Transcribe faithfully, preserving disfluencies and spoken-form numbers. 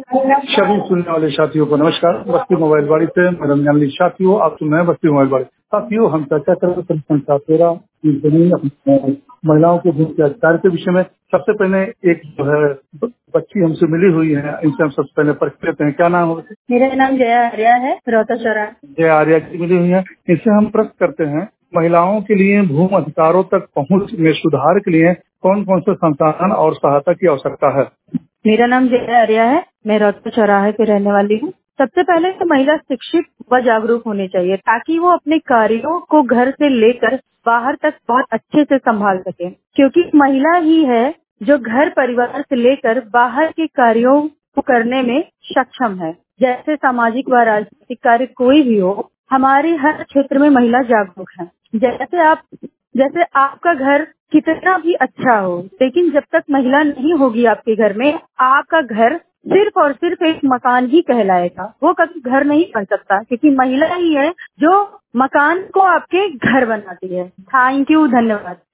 सभी सुनने वाले साथियों को नमस्कार। बस्ती मोबाइल बाड़ी से मैं रमजान अली। साथियों, आप सुन रहे हैं बस्ती मोबाइल बाड़ी। साथियों, हम चर्चा कर रहे थे संख्या तेरह महिलाओं के भूमि के अधिकार के विषय में। सबसे पहले एक जो है बच्ची हमसे मिली हुई है, इनसे हम सबसे पहले परिचय लेते हैं। क्या नाम है? मेरा नाम जया आर्या है, रोहताचौरा। जया आर्या की मिली हुई है। इनसे हम प्रश्न करते हैं, महिलाओं के लिए भूमि अधिकारों तक पहुंच में सुधार के लिए कौन कौन से संसाधन और सहायता की आवश्यकता है? मेरा नाम जया आर्या है, मैं रोहतक चौराहे पे रहने वाली हूँ। सबसे पहले तो महिला शिक्षित व जागरूक होनी चाहिए ताकि वो अपने कार्यों को घर से लेकर बाहर तक बहुत अच्छे से संभाल सके, क्योंकि महिला ही है जो घर परिवार से लेकर बाहर के कार्यों को करने में सक्षम है। जैसे सामाजिक व राजनीतिक कार्य कोई भी हो, हमारे हर क्षेत्र में महिला जागरूक है। जैसे आप जैसे आपका घर कितना भी अच्छा हो, लेकिन जब तक महिला नहीं होगी आपके घर में, आपका घर सिर्फ और सिर्फ एक मकान ही कहलाएगा। वो कभी घर नहीं बन सकता, क्योंकि महिला ही है जो मकान को आपके घर बनाती है। थैंक यू, धन्यवाद।